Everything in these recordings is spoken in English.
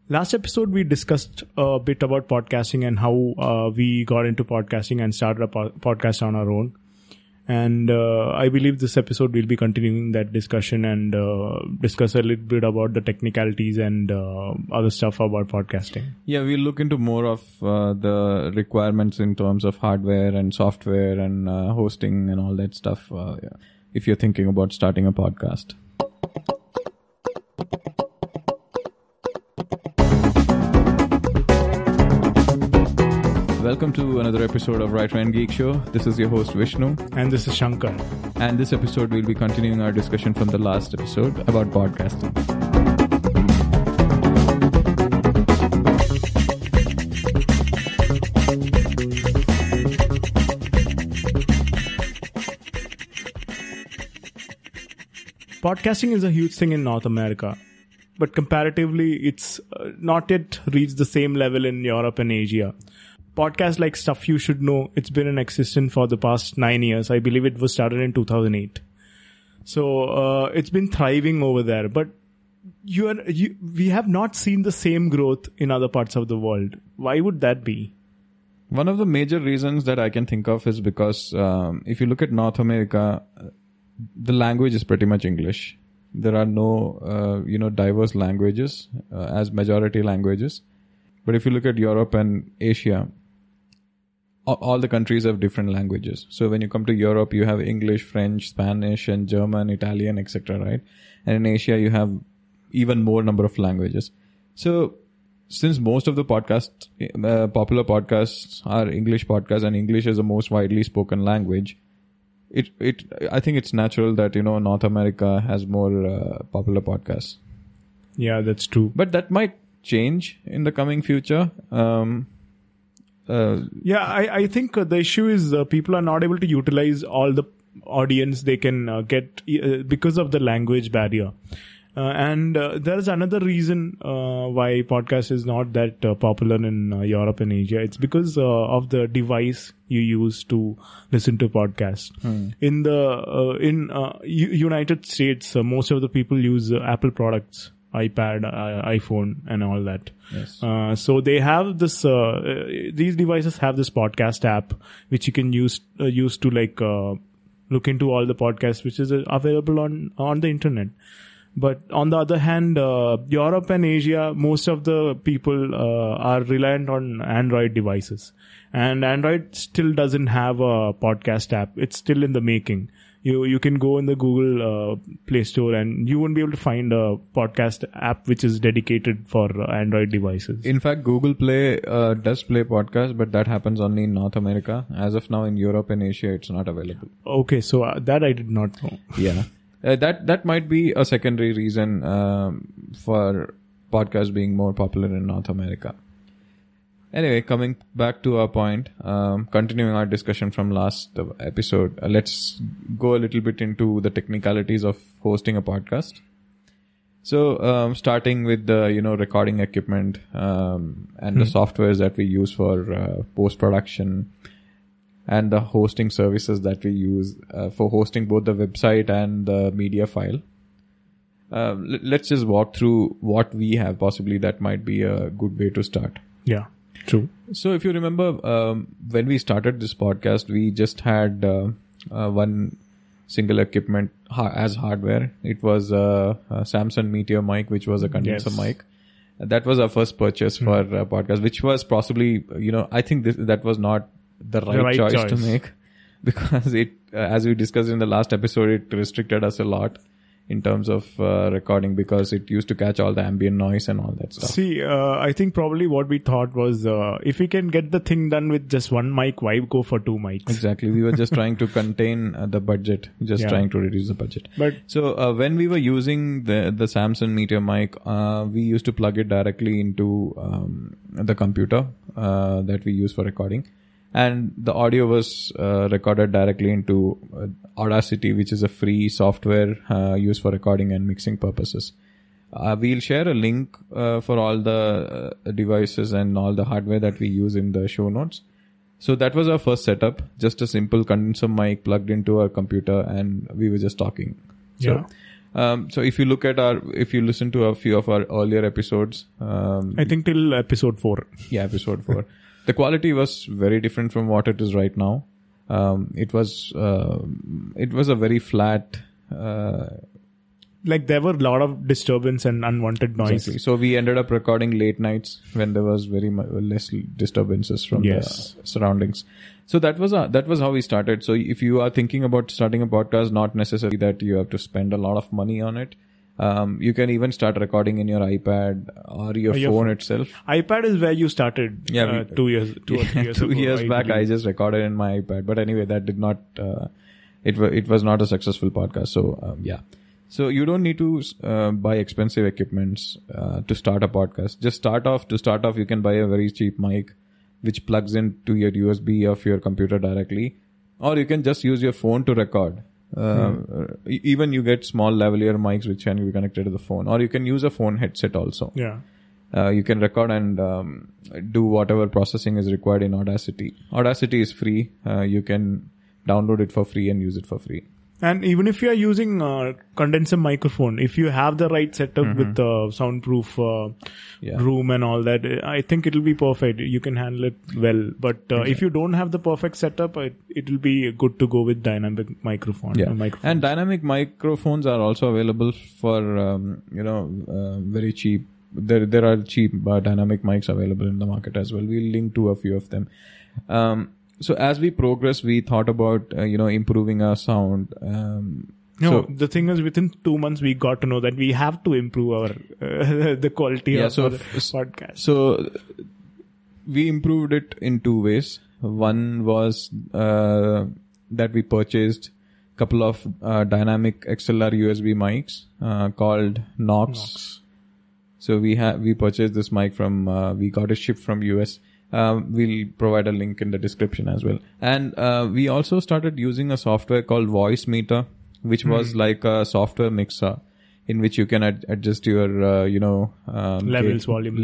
Last episode, we discussed a bit about podcasting and how we got into podcasting and started a podcast on our own. And I believe this episode will be continuing that discussion and discuss a little bit about the technicalities and other stuff about podcasting. Yeah, we'll look into more of the requirements in terms of hardware and software and hosting and all that stuff if you're thinking about starting a podcast. Welcome to another episode of Writer and Geek Show. This is your host Vishnu. And this is Shankar. And this episode we'll be continuing our discussion from the last episode about podcasting. Podcasting is a huge thing in North America, but comparatively it's not yet reached the same level in Europe and Asia. Podcasts like Stuff You Should Know, it's been in existence for the past 9 years. I believe it was started in 2008. So it's been thriving over there. But we have not seen the same growth in other parts of the world. Why would that be? One of the major reasons that I can think of is because if you look at North America, the language is pretty much English. There are no diverse languages as majority languages. But if you look at Europe and Asia, all the countries have different languages. So when you come to Europe, you have English, French, Spanish, and German, Italian, etc., right? And in Asia, you have even more number of languages. So since most of the popular podcasts are English podcasts, and English is the most widely spoken language, I think it's natural that, North America has more popular podcasts. Yeah, that's true. But that might change in the coming future. I think the issue is people are not able to utilize all the audience they can get because of the language barrier. And there is another reason why podcast is not that popular in Europe and Asia. It's because of the device you use to listen to podcasts. In the United States, most of the people use Apple products. iPad, iPhone, and all that. Yes. So they have this. These devices have this podcast app which you can use to look into all the podcasts which is available on the internet. But on the other hand, Europe and Asia, most of the people are reliant on Android devices, and Android still doesn't have a podcast app. It's still in the making. You can go in the Google Play Store and you won't be able to find a podcast app which is dedicated for Android devices. In fact, Google Play does play podcasts, but that happens only in North America. As of now, in Europe and Asia, it's not available. Okay, so that I did not know. Yeah. That might be a secondary reason for podcasts being more popular in North America. Anyway, coming back to our point, continuing our discussion from last episode, let's go a little bit into the technicalities of hosting a podcast. So, starting with the, recording equipment, and the softwares that we use for post-production, and the hosting services that we use for hosting both the website and the media file. Let's just walk through what we have. Possibly that might be a good way to start. Yeah. True. So if you remember, when we started this podcast, we just had one single equipment as hardware. It was a Samsung Meteor mic, which was a condenser mic. That was our first purchase for a podcast, which was possibly, I think that was not the right choice to make, because it, as we discussed in the last episode, it restricted us a lot in terms of recording, because it used to catch all the ambient noise and all that stuff. See, I think probably what we thought was, if we can get the thing done with just one mic, why go for two mics? Exactly. We were just trying to contain the budget, trying to reduce the budget. But so when we were using the Samsung Meteor mic, we used to plug it directly into the computer that we use for recording. And the audio was recorded directly into Audacity, which is a free software used for recording and mixing purposes. We'll share a link for all the devices and all the hardware that we use in the show notes. So that was our first setup, just a simple condenser mic plugged into our computer, and we were just talking. So, So if you listen to a few of our earlier episodes, I think till episode 4. Yeah, episode 4. The quality was very different from what it is right now. It was a very flat. Like there were a lot of disturbance and unwanted noise. Exactly. So we ended up recording late nights when there was very less disturbances from the surroundings. So that was how we started. So if you are thinking about starting a podcast, not necessarily that you have to spend a lot of money on it. You can even start recording in your iPad or your phone itself. iPad is where you started 2 years, 2 or 3 years ago. 2 years back, I just recorded in my iPad. But anyway, that did not, it was not a successful podcast. So, yeah. So you don't need to buy expensive equipments to start a podcast. Just start off. To start off, you can buy a very cheap mic which plugs into your USB of your computer directly, or you can just use your phone to record. Even you get small lavalier mics which can be connected to the phone, or you can use a phone headset also. Yeah. You can record and do whatever processing is required in Audacity. Audacity is free. You can download it for free and use it for free. And even if you are using condenser microphone, if you have the right setup with the soundproof room and all that, I think it'll be perfect. You can handle it well. But if you don't have the perfect setup, it will be good to go with dynamic microphone. Yeah. And dynamic microphones are also available for very cheap. There are cheap dynamic mics available in the market as well. We'll link to a few of them. So as we progress, we thought about, improving our sound. The thing is, within 2 months, we got to know that we have to improve our the quality of the podcast. So we improved it in 2 ways. One was that we purchased a couple of dynamic XLR USB mics called Knox. So we purchased this mic from we got it shipped from US. We'll provide a link in the description as well. And we also started using a software called Voicemeeter, which was like a software mixer in which you can adjust your, levels,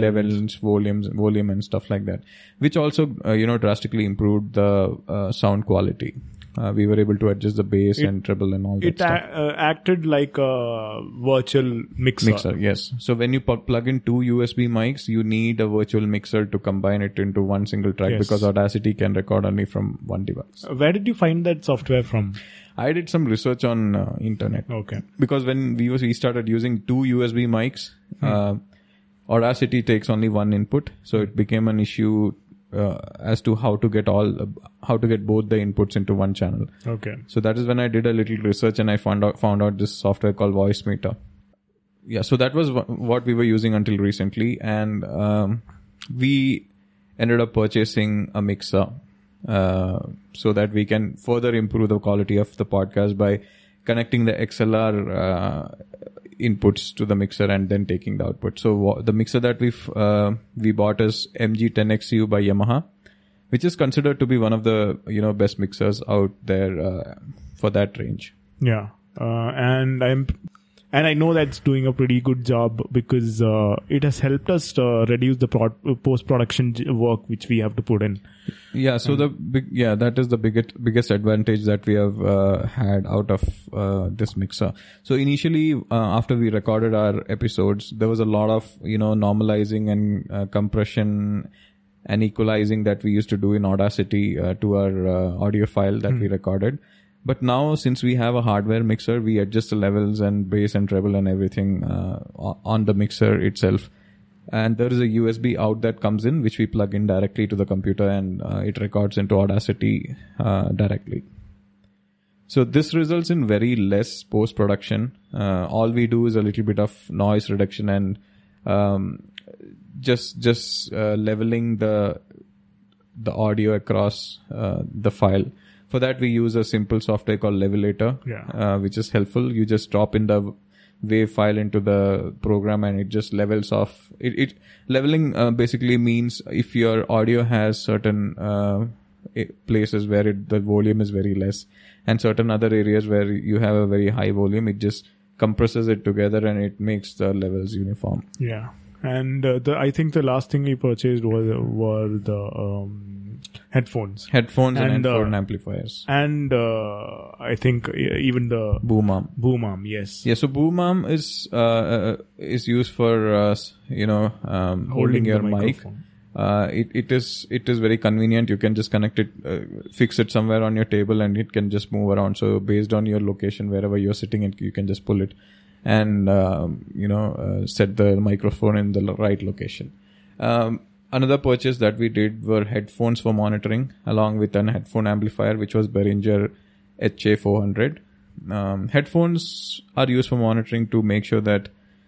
volume and stuff like that, which also, drastically improved the sound quality. We were able to adjust the bass and treble and all that stuff. It acted like a virtual mixer. Yes. So when you plug in 2 USB mics, you need a virtual mixer to combine it into one single track because Audacity can record only from one device. Where did you find that software from? I did some research on internet. Okay. Because when we started using 2 USB mics, Audacity takes only one input, so it became an issue as to how to get both the inputs into one channel. Okay. So that is when I did a little research and I found out this software called Voicemeter. Yeah, so that was what we were using until recently, and we ended up purchasing a mixer so that we can further improve the quality of the podcast by connecting the XLR inputs to the mixer and then taking the output. So the mixer that we bought is MG10XU by Yamaha, which is considered to be one of the best mixers out there for that range. Yeah, and I know that's doing a pretty good job because it has helped us reduce the post-production work which we have to put in. Yeah, so that is the biggest advantage that we have had out of this mixer. So initially, after we recorded our episodes, there was a lot of normalizing and compression and equalizing that we used to do in Audacity to our audio file that we recorded. But now, since we have a hardware mixer, we adjust the levels and bass and treble and everything on the mixer itself. And there is a USB out that comes in, which we plug in directly to the computer, and it records into Audacity directly. So this results in very less post-production. All we do is a little bit of noise reduction and just leveling the audio across the file. For that, we use a simple software called Levelator, which is helpful. You just drop in the wave file into the program and it just levels off. Leveling basically means if your audio has certain places where the volume is very less and certain other areas where you have a very high volume, it just compresses it together and it makes the levels uniform. Yeah. And I think the last thing we purchased were the Headphones. and And, headphone amplifiers. And I think even the Boom arm. boom arm, yes. Yeah, so boom arm is used for holding your the mic. microphone. It is very convenient. You can just connect it, fix it somewhere on your table, and it can just move around. So based on your location, wherever you're sitting, you can just pull it and set the microphone in the right location. Another purchase that we did were headphones for monitoring, along with an headphone amplifier, which was Behringer HA400. Headphones are used for monitoring to make sure that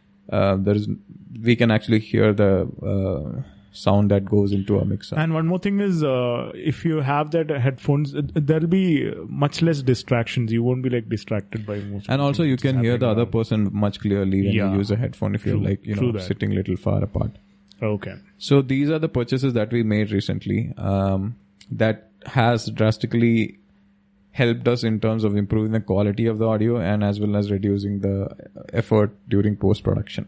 we can actually hear the sound that goes into a mixer. And one more thing is, if you have that headphones, there'll be much less distractions. You won't be like distracted by most. And also you can hear the other around. person much clearly when Yeah. you use a headphone if you're True that. sitting a little far apart. Okay. So these are the purchases that we made recently that has drastically helped us in terms of improving the quality of the audio and as well as reducing the effort during post-production.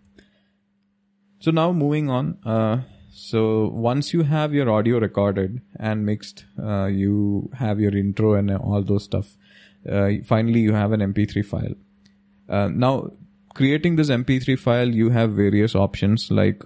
So now moving on. So once you have your audio recorded and mixed, you have your intro and all those stuff. Finally, you have an MP3 file. Now, creating this MP3 file, you have various options like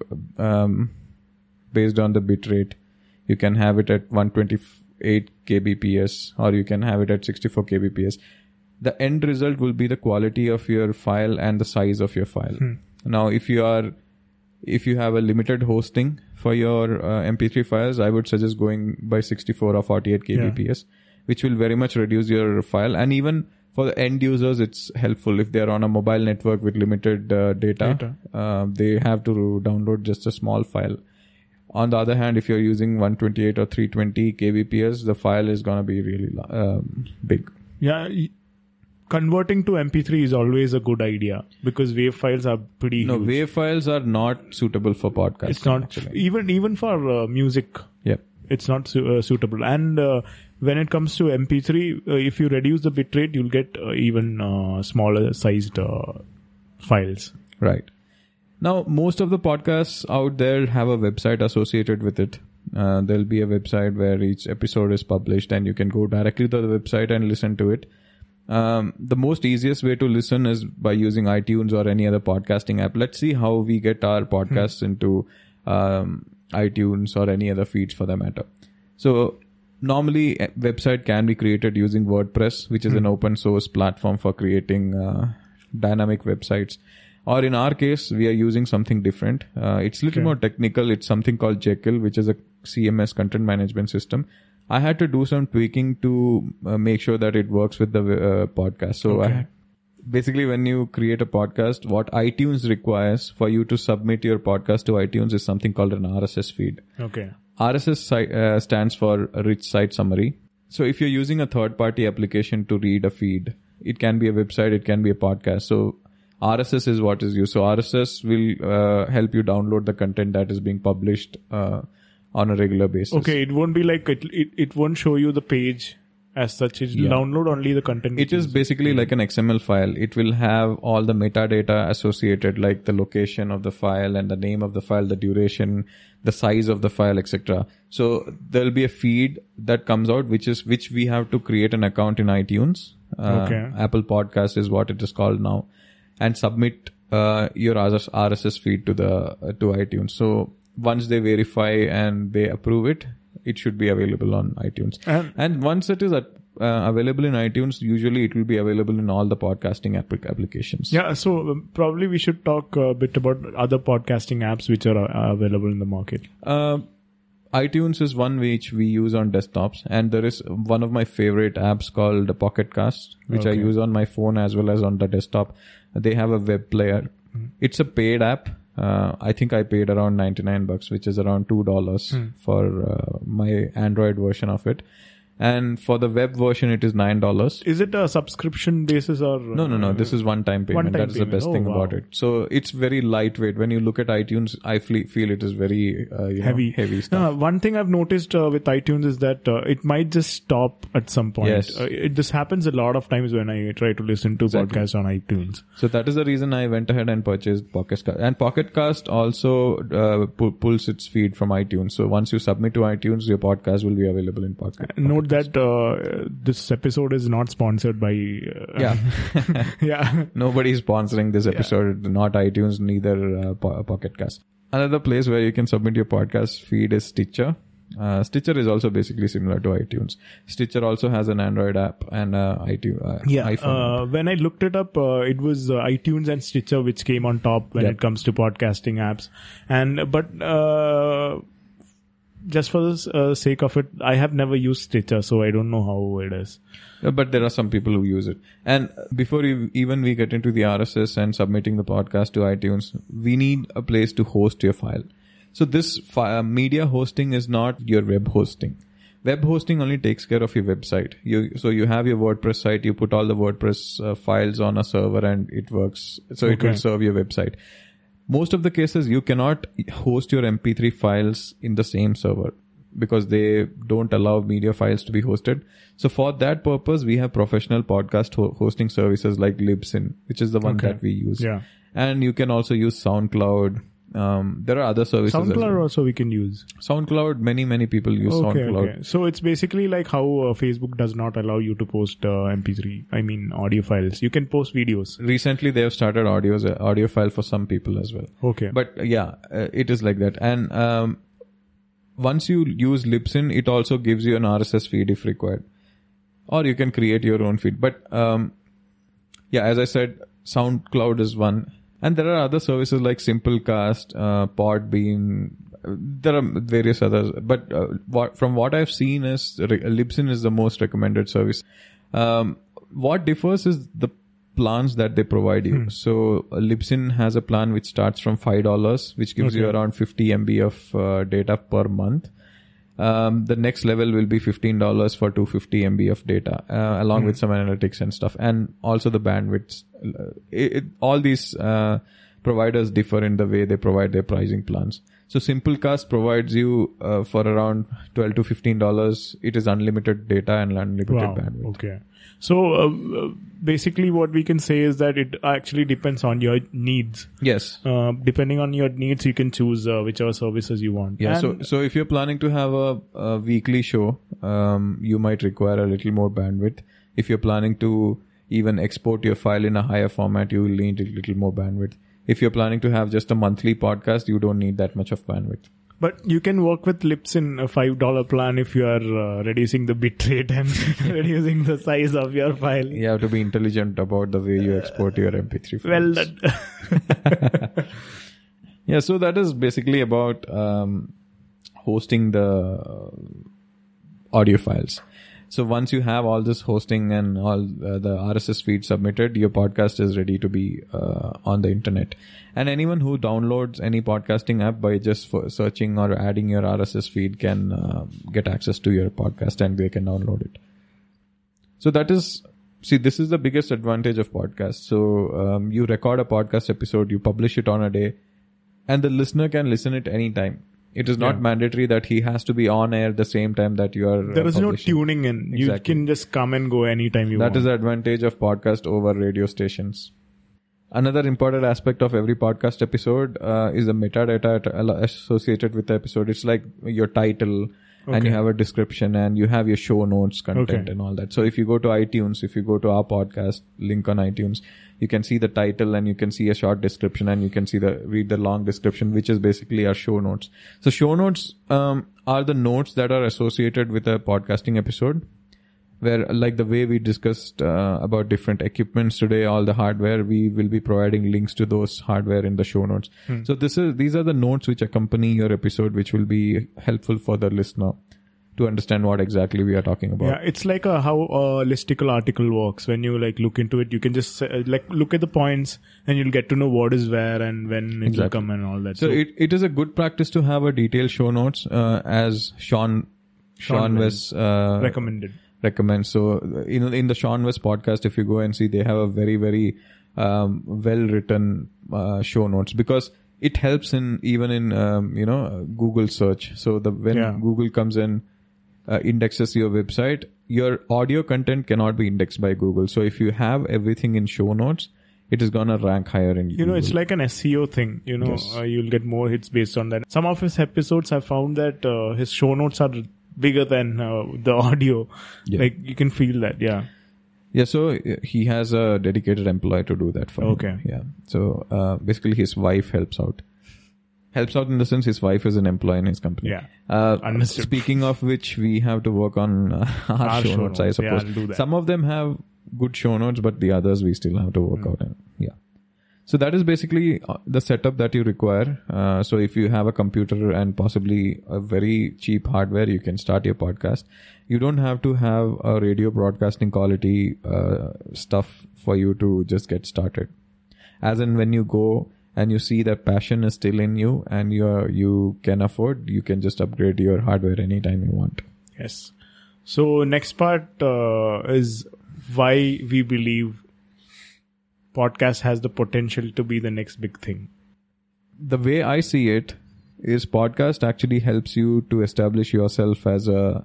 based on the bitrate. You can have it at 128 kbps or you can have it at 64 kbps. The end result will be the quality of your file and the size of your file. Now, if you have a limited hosting for your MP3 files, I would suggest going by 64 or 48 kbps, which will very much reduce your file. And even for the end users, it's helpful if they're on a mobile network with limited data. They have to download just a small file. On the other hand, if you're using 128 or 320 kbps, the file is going to be really big. Yeah. Converting to MP3 is always a good idea because WAV files are pretty No, huge. WAV files are not suitable for podcasting. It's not actually. even for music. Yeah. It's not suitable. And when it comes to MP3, if you reduce the bitrate, you'll get even smaller sized files. Right. Now, most of the podcasts out there have a website associated with it. There'll be a website where each episode is published and you can go directly to the website and listen to it. The most easiest way to listen is by using iTunes or any other podcasting app. Let's see how we get our podcasts into iTunes or any other feeds for that matter. So normally a website can be created using WordPress, which is an open source platform for creating dynamic websites. Or in our case, we are using something different. It's a little more technical. It's something called Jekyll, which is a CMS content management system. I had to do some tweaking to make sure that it works with the podcast. So basically, when you create a podcast, what iTunes requires for you to submit your podcast to iTunes is something called an RSS feed. Okay. RSS stands for a rich site summary. So if you're using a third-party application to read a feed, it can be a website, it can be a podcast. So RSS is what is used. So RSS will help you download the content that is being published on a regular basis. Okay, it won't be like it won't show you the page as such. It will download only the content. It is basically like an XML file. It will have all the metadata associated, like the location of the file and the name of the file, the duration, the size of the file, etc. So there'll be a feed that comes out, which we have to create an account in iTunes. Apple Podcast is what it is called now, and submit your RSS feed to iTunes. So once they verify and they approve it, it should be available on iTunes. And once it is available in iTunes, usually it will be available in all the podcasting applications. Yeah, so probably we should talk a bit about other podcasting apps which are available in the market. iTunes is one which we use on desktops, and there is one of my favorite apps called Pocket Cast, which I use on my phone as well as on the desktop. They have a web player. It's a paid app. I think I paid around $99, which is around $2 for my Android version of it. And for the web version, it is $9. Is it a subscription basis or? No. This is one-time payment. One-time That is the best payment. thing Oh, wow. about it. So it's very lightweight. When you look at iTunes, I feel it is very heavy stuff. One thing I've noticed with iTunes is that it might just stop at some point. Yes. This happens a lot of times when I try to listen to podcasts on iTunes. So that is the reason I went ahead and purchased Pocket Cast. And Pocket Cast also pulls its feed from iTunes. So once you submit to iTunes, your podcast will be available in Pocket. Note that this episode is not sponsored by. Yeah. Yeah. Nobody is sponsoring this episode, not iTunes, neither Pocket Cast. Another place where you can submit your podcast feed is Stitcher. Stitcher is also basically similar to iTunes. Stitcher also has an Android app and iPhone app. When I looked it up, it was iTunes and Stitcher which came on top when it comes to podcasting apps. But just for the sake of it, I have never used Stitcher, so I don't know how it is. But there are some people who use it. And before we get into the RSS and submitting the podcast to iTunes, we need a place to host your file. So this media hosting is not your web hosting. Web hosting only takes care of your website. So you have your WordPress site, you put all the WordPress files on a server and it works. So it will serve your website. Most of the cases, you cannot host your MP3 files in the same server because they don't allow media files to be hosted. So for that purpose, we have professional podcast hosting services like Libsyn, which is the one that we use. Yeah. And you can also use SoundCloud. There are other services. SoundCloud also we can use. SoundCloud, many people use SoundCloud. Okay. So it's basically like how Facebook does not allow you to post audio files. You can post videos. Recently, they have started audio file for some people as well. Okay. But it is like that. And once you use Libsyn, it also gives you an RSS feed if required. Or you can create your own feed. But as I said, SoundCloud is one. And there are other services like Simplecast, Podbean. There are various others. But from what I've seen is Libsyn is the most recommended service. What differs is the plans that they provide you. So Libsyn has a plan which starts from $5, which gives you around 50 MB of data per month. The next level will be $15 for 250 MB of data, along with some analytics and stuff, and also the bandwidth. All these providers differ in the way they provide their pricing plans. So Simplecast provides you for around $12 to $15. It is unlimited data and unlimited bandwidth. Okay. So basically what we can say is that it actually depends on your needs. Yes. Depending on your needs, you can choose whichever services you want. Yeah. So if you're planning to have a weekly show, you might require a little more bandwidth. If you're planning to even export your file in a higher format, you will need a little more bandwidth. If you're planning to have just a monthly podcast, you don't need that much of bandwidth. But you can work with Libsyn, a $5 plan, if you are reducing the bitrate and reducing the size of your file. You have to be intelligent about the way you export your MP3 files. Yeah, so that is basically about hosting the audio files. So once you have all this hosting and all the RSS feed submitted, your podcast is ready to be on the internet. And anyone who downloads any podcasting app by just searching or adding your RSS feed can get access to your podcast and they can download it. So this is the biggest advantage of podcasts. So you record a podcast episode, you publish it on a day, and the listener can listen it anytime. It is not mandatory that he has to be on air the same time that you are There is publishing. no tuning in. Exactly. You can just come and go anytime you want. That is the advantage of podcast over radio stations. Another important aspect of every podcast episode is the metadata associated with the episode. It's like your title, and you have a description, and you have your show notes, content, and all that. So if you go to iTunes, if you go to our podcast link on iTunes, you can see the title and you can see a short description and you can read the long description, which is basically our show notes. So show notes are the notes that are associated with a podcasting episode, where like the way we discussed about different equipments today, all the hardware, we will be providing links to those hardware in the show notes. So these are the notes which accompany your episode, which will be helpful for the listener to understand what exactly we are talking about. Yeah, it's like how a listicle article works. When you look into it, you can just look at the points and you'll get to know what is where and when it will come and all that. So it is a good practice to have a detailed show notes, as Sean Sean West recommends. So in the Sean West podcast, if you go and see, they have a very, very well written show notes, because it helps even in Google search. So when Google comes in, indexes your website, your audio content cannot be indexed by Google. So if you have everything in show notes, it is gonna rank higher in Google. It's like an SEO thing. Yes. You'll get more hits based on that. Some of his episodes, I found that his show notes are bigger than the audio. Yeah. Like you can feel that. Yeah. Yeah, so he has a dedicated employee to do that for him. Okay. Yeah. So basically his wife helps out. Helps out in the sense his wife is an employee in his company. Yeah. Understood. Speaking of which, we have to work on our show notes, I suppose. Yeah, I'll do that. Some of them have good show notes, but the others we still have to work out. Yeah. So that is basically the setup that you require. So if you have a computer and possibly a very cheap hardware, you can start your podcast. You don't have to have a radio broadcasting quality stuff for you to just get started. As in, when you go and you see that passion is still in you and you can afford, you can just upgrade your hardware anytime you want. Yes. So next part is why we believe podcast has the potential to be the next big thing. The way I see it is podcast actually helps you to establish yourself as a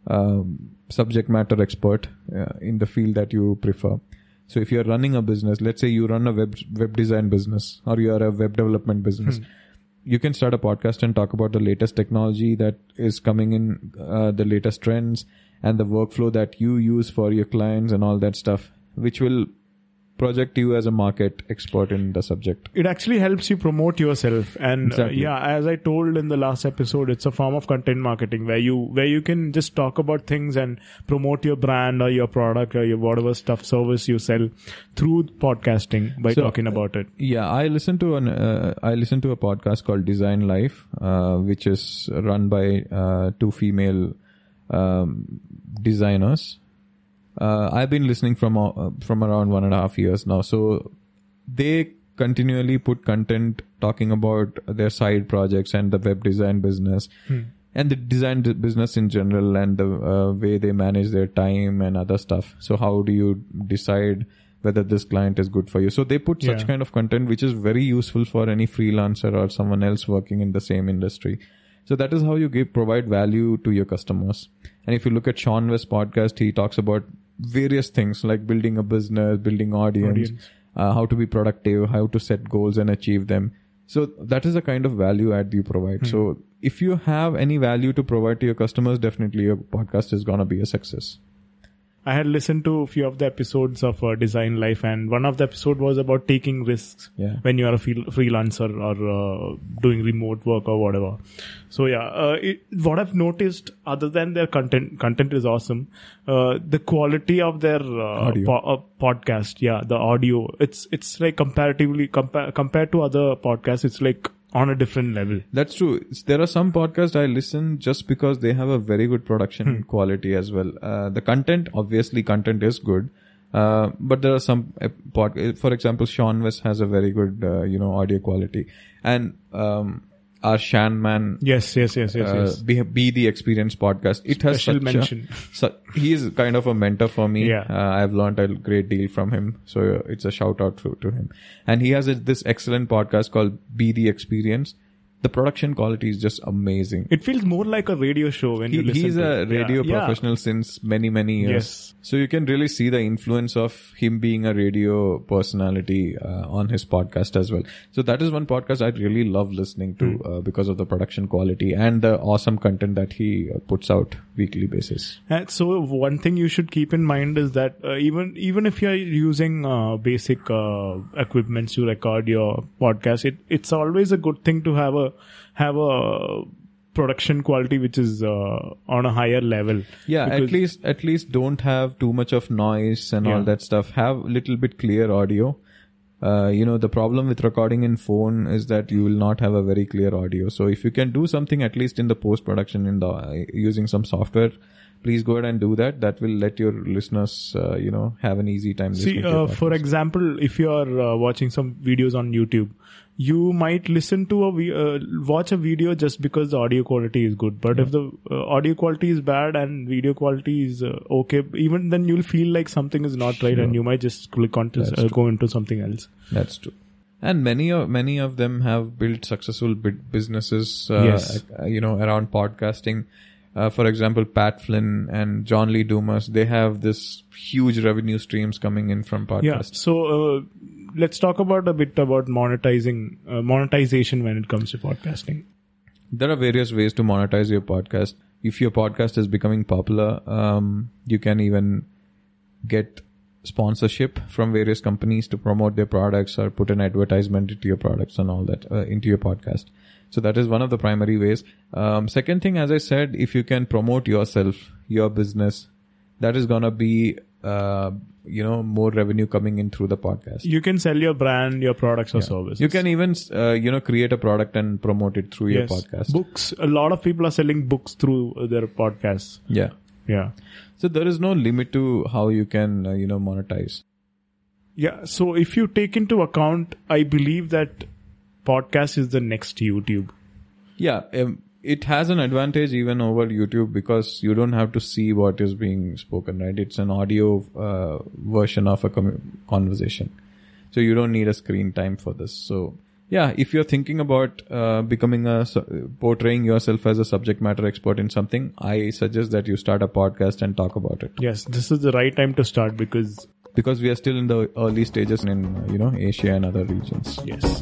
subject matter expert in the field that you prefer. So if you're running a business, let's say you run a web design business or you're a web development business, you can start a podcast and talk about the latest technology that is coming in, the latest trends and the workflow that you use for your clients and all that stuff, which will project you as a market expert in the subject. It actually helps you promote yourself. And Exactly. as I told in the last episode, it's a form of content marketing where you can just talk about things and promote your brand or your product or your whatever stuff, service you sell through podcasting by talking about it. Yeah, I listened to a podcast called Design Life, which is run by two female designers. I've been listening from around 1.5 years now. So they continually put content talking about their side projects and the web design business and the design business in general and the way they manage their time and other stuff. So how do you decide whether this client is good for you? So they put such kind of content which is very useful for any freelancer or someone else working in the same industry. So that is how you provide value to your customers. And if you look at Sean West's podcast, he talks about various things like building a business, building audience. How to be productive, how to set goals and achieve them. So that is the kind of value add you provide. So if you have any value to provide to your customers, definitely your podcast is going to be a success. I had listened to a few of the episodes of Design Life, and one of the episode was about taking risks when you are a freelancer or doing remote work or whatever. So what I've noticed, other than their content is awesome. The quality of their podcast, the audio, it's like comparatively compared to other podcasts, it's like on a different level. That's true. There are some podcasts I listen just because they have a very good production quality as well. The content is good. But there are some for example, Sean West has a very good, audio quality. And, our Shan Man. Yes. Be the Experience podcast. It has special mention. He is kind of a mentor for me. Yeah. I've learned a great deal from him. So it's a shout out to him. And he has this excellent podcast called Be the Experience. The production quality is just amazing. It feels more like a radio show when you listen to it. He's a radio professional since many, many years. Yes. So you can really see the influence of him being a radio personality on his podcast as well. So that is one podcast I really love listening to because of the production quality and the awesome content that he puts out weekly basis. And so one thing you should keep in mind is that even if you're using basic equipments to record your podcast, it's always a good thing to have a production quality which is on a higher level. Yeah, at least don't have too much of noise and all that stuff. Have a little bit clear audio. The problem with recording in phone is that you will not have a very clear audio. So if you can do something at least in the post-production using some software, please go ahead and do that. That will let your listeners, have an easy time listening to your podcast. For example, if you are watching some videos on YouTube you might listen to watch a video just because the audio quality is good. But if the audio quality is bad and video quality is okay, even then you'll feel like something is not right, and you might just click on to go into something else. That's true. And many of them have built successful businesses, around podcasting. For example, Pat Flynn and John Lee Dumas, they have this huge revenue streams coming in from podcasts. Yeah. So let's talk a bit about monetization when it comes to podcasting. There are various ways to monetize your podcast. If your podcast is becoming popular, you can even get sponsorship from various companies to promote their products or put an advertisement into your products and all that into your podcast. So that is one of the primary ways. Second thing, as I said, if you can promote yourself, your business, that is gonna be more revenue coming in through the podcast. You can sell your brand, your products or services. You can even create a product and promote it through your podcast. Books. A lot of people are selling books through their podcasts. Yeah. So there is no limit to how you can monetize. Yeah. So if you take into account, I believe that podcast is the next YouTube. Yeah. It has an advantage even over YouTube because you don't have to see what is being spoken, right? It's an audio version of a conversation. So you don't need a screen time for this. So yeah, if you're thinking about portraying yourself as a subject matter expert in something, I suggest that you start a podcast and talk about it. Yes, this is the right time to start because we are still in the early stages in Asia and other regions. Yes.